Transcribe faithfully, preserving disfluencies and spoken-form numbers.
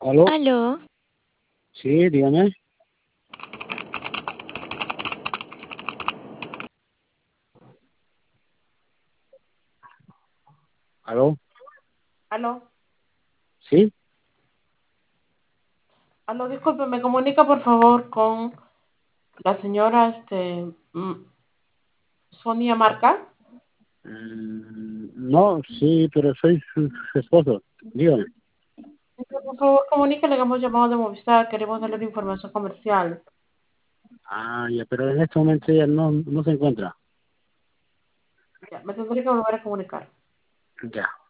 ¿Aló? Aló, Sí, dígame. ¿Aló? Aló, ¿Sí? aló, disculpe, me comunica por favor con la señora este, mm, Sonia Marca. Mm, no, sí, pero soy su, su esposo. Dígame. Por favor, comuníquele que hemos llamado de Movistar, queremos darle una información comercial. Ah, ya, pero en este momento ella no, no se encuentra. Ya, me tendré que volver a comunicar. Ya.